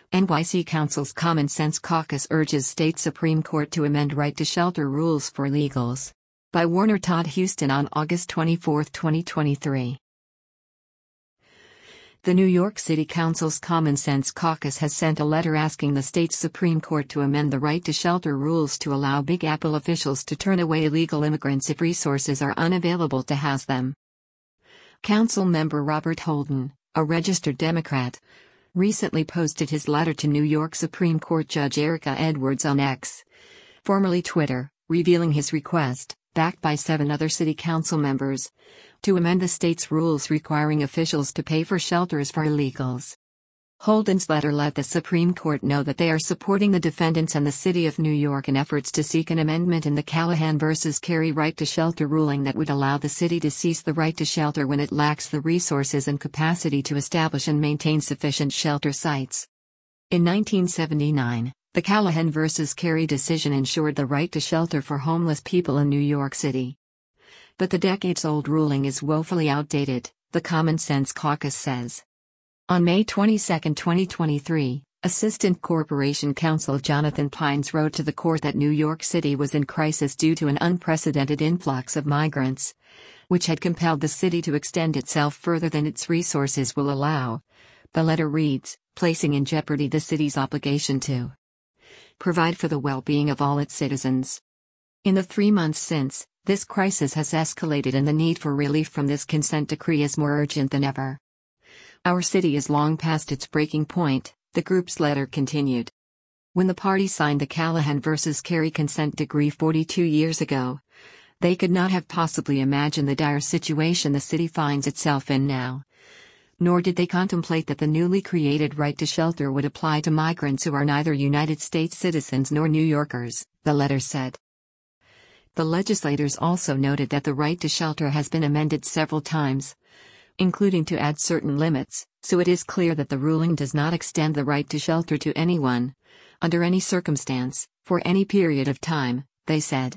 NYC Council's Common Sense Caucus urges State Supreme Court to amend right to shelter rules for illegals. By Warner Todd Huston on August 24, 2023. The New York City Council's Common Sense Caucus has sent a letter asking the state's Supreme Court to amend the right to shelter rules to allow Big Apple officials to turn away illegal immigrants if resources are unavailable to house them. Council member Robert Holden, a registered Democrat, recently posted his letter to New York Supreme Court Judge Erica Edwards on X, formerly Twitter, revealing his request, backed by 7 other city council members, to amend the state's rules requiring officials to pay for shelters for illegals. Holden's letter let the Supreme Court know that they are supporting the defendants and the City of New York in efforts to seek an amendment in the Callahan v. Carey right to shelter ruling that would allow the city to cease the right to shelter when it lacks the resources and capacity to establish and maintain sufficient shelter sites. In 1979, the Callahan v. Carey decision ensured the right to shelter for homeless people in New York City. But the decades-old ruling is woefully outdated, the Common Sense Caucus says. On May 22, 2023, Assistant Corporation Counsel Jonathan Pines wrote to the court that New York City was in crisis due to an unprecedented influx of migrants, which had compelled the city to extend itself further than its resources will allow. The letter reads, placing in jeopardy the city's obligation to provide for the well-being of all its citizens. In the 3 months since, this crisis has escalated and the need for relief from this consent decree is more urgent than ever. Our city is long past its breaking point, the group's letter continued. When the party signed the Callahan v. Carey consent decree 42 years ago, they could not have possibly imagined the dire situation the city finds itself in now. Nor did they contemplate that the newly created right to shelter would apply to migrants who are neither United States citizens nor New Yorkers, the letter said. The legislators also noted that the right to shelter has been amended several times, including to add certain limits, so it is clear that the ruling does not extend the right to shelter to anyone, under any circumstance, for any period of time, they said.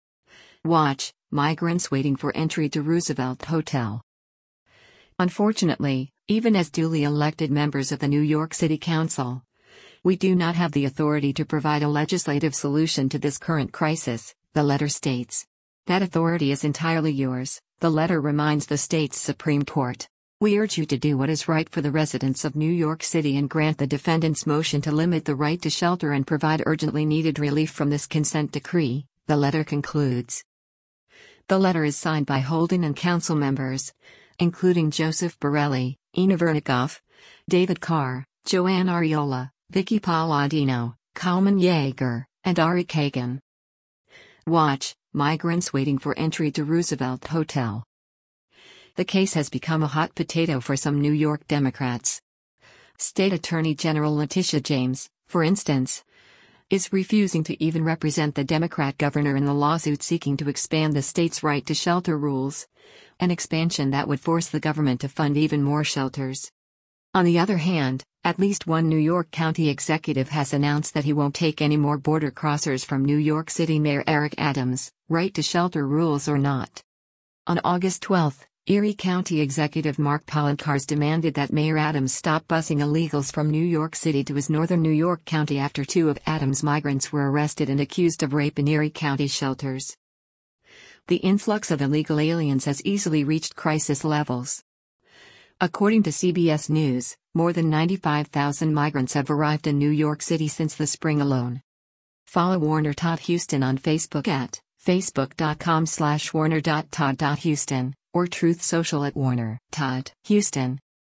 Watch, migrants waiting for entry to Roosevelt Hotel. Unfortunately, even as duly elected members of the New York City Council, we do not have the authority to provide a legislative solution to this current crisis, the letter states. That authority is entirely yours, the letter reminds the state's Supreme Court. We urge you to do what is right for the residents of New York City and grant the defendant's motion to limit the right to shelter and provide urgently needed relief from this consent decree, the letter concludes. The letter is signed by Holden and council members, including Joseph Borelli, Ina Vernikoff, David Carr, Joanne Ariola, Vicky Palladino, Kalman Yeager, and Ari Kagan. Watch, migrants waiting for entry to Roosevelt Hotel. The case has become a hot potato for some New York Democrats. State Attorney General Letitia James, for instance, is refusing to even represent the Democrat governor in the lawsuit seeking to expand the state's right to shelter rules, an expansion that would force the government to fund even more shelters. On the other hand, at least one New York County executive has announced that he won't take any more border crossers from New York City Mayor Eric Adams, right to shelter rules or not. On August 12, Erie County Executive Mark Poloncarz demanded that Mayor Adams stop busing illegals from New York City to his northern New York County after 2 of Adams' migrants were arrested and accused of rape in Erie County shelters. The influx of illegal aliens has easily reached crisis levels. According to CBS News, more than 95,000 migrants have arrived in New York City since the spring alone. Follow Warner Todd Huston on Facebook at facebook.com/warner.todd.huston or Truth Social at Warner Todd Huston.